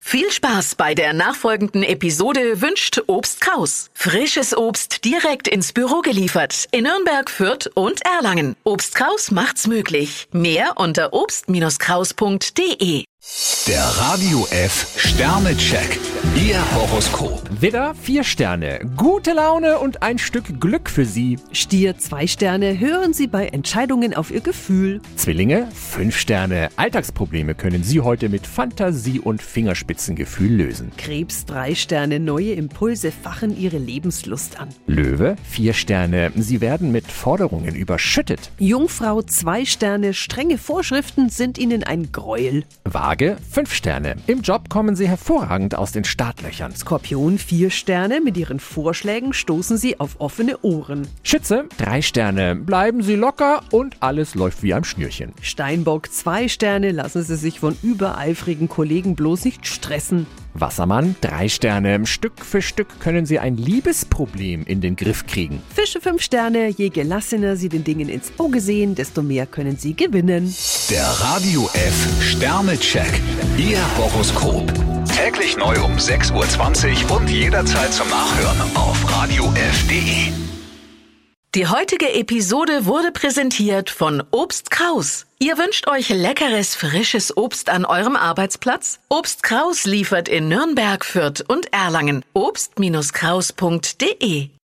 Viel Spaß bei der nachfolgenden Episode wünscht Obst Kraus. Frisches Obst direkt ins Büro geliefert in Nürnberg, Fürth und Erlangen. Obst Kraus macht's möglich. Mehr unter obst-kraus.de. Der Radio F Sternecheck. Ihr Horoskop. Widder, 4 Sterne. Gute Laune und ein Stück Glück für Sie. Stier, 2 Sterne. Hören Sie bei Entscheidungen auf Ihr Gefühl. Zwillinge, 5 Sterne. Alltagsprobleme können Sie heute mit Fantasie und Fingerspitzengefühl lösen. Krebs, 3 Sterne. Neue Impulse fachen Ihre Lebenslust an. Löwe, 4 Sterne. Sie werden mit Forderungen überschüttet. Jungfrau, 2 Sterne. Strenge Vorschriften sind Ihnen ein Gräuel. Waage, 5 Sterne. Im Job kommen Sie hervorragend aus den Startlöchern. Skorpion, 4 Sterne. Mit Ihren Vorschlägen stoßen Sie auf offene Ohren. Schütze, 3 Sterne. Bleiben Sie locker und alles läuft wie am Schnürchen. Steinbock, 2 Sterne. Lassen Sie sich von übereifrigen Kollegen bloß nicht stressen. Wassermann, 3 Sterne. Stück für Stück können Sie ein Liebesproblem in den Griff kriegen. Fische, 5 Sterne. Je gelassener Sie den Dingen ins Auge sehen, desto mehr können Sie gewinnen. Der Radio F Sternecheck. Ihr Horoskop. Täglich neu um 6:20 Uhr und jederzeit zum Nachhören auf radiof.de. Die heutige Episode wurde präsentiert von Obst Kraus. Ihr wünscht euch leckeres, frisches Obst an eurem Arbeitsplatz? Obst Kraus liefert in Nürnberg, Fürth und Erlangen. Obst-Kraus.de